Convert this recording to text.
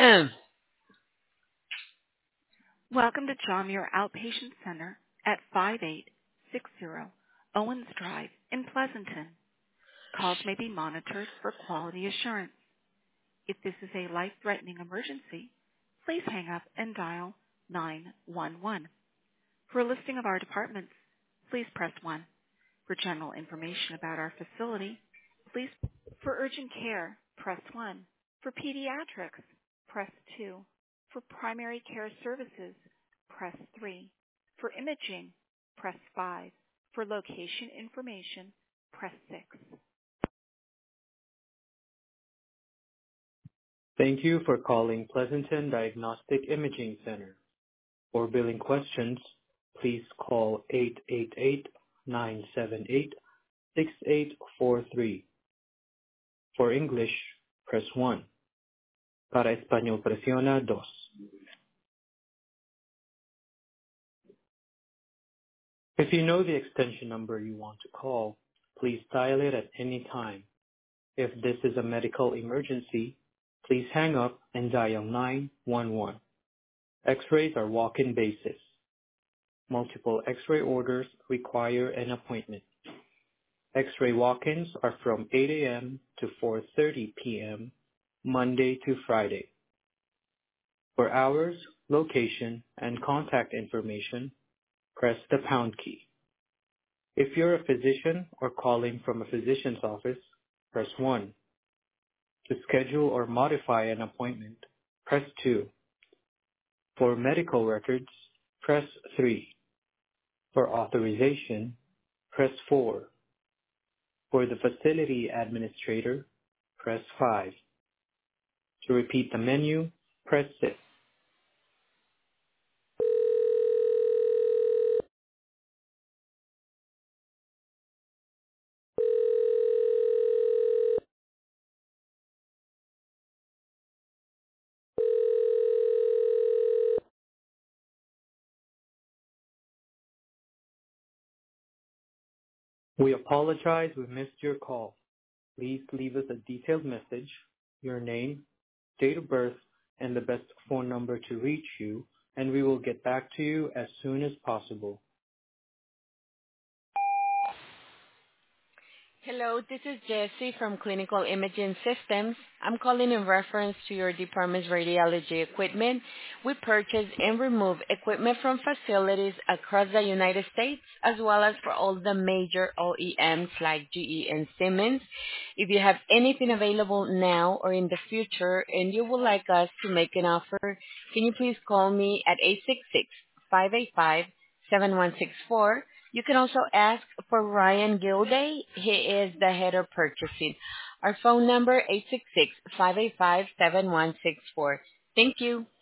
Welcome to John Muir Outpatient Center at 5860 Owens Drive in Pleasanton. Calls may be monitored for quality assurance. If this is a life-threatening emergency, please hang up and dial 911. For a listing of our departments, please press 1. For general information about our facility, please. For urgent care, press 1. For pediatrics, press 2. For primary care services, press 3. For imaging, press 5. For location information, press 6. Thank you for calling Pleasanton Diagnostic Imaging Center. For billing questions, please call 888-978-6843. For English, press 1. Para español, presiona 2. If you know the extension number you want to call, please dial it at any time. If this is a medical emergency, please hang up and dial 911. X-rays are walk-in basis. Multiple X-ray orders require an appointment. X-ray walk-ins are from 8 a.m. to 4:30 p.m., Monday to Friday. For hours, location, and contact information, press the pound key. If you're a physician or calling from a physician's office, press 1. To schedule or modify an appointment, press 2. For medical records, press 3. For authorization, press 4. For the facility administrator, press 5. To repeat the menu, press 6. We apologize we missed your call. Please leave us a detailed message, your name, date of birth, and the best phone number to reach you, and we will get back to you as soon as possible. Hello, this is Jessie from Clinical Imaging Systems. I'm calling in reference to your department's radiology equipment. We purchase and remove equipment from facilities across the United States, as well as for all the major OEMs like GE and Siemens. If you have anything available now or in the future and you would like us to make an offer, can you please call me at 866-585-7164. You can also ask for Ryan Gilday. He is the head of purchasing. Our phone number 866-585-7164. Thank you.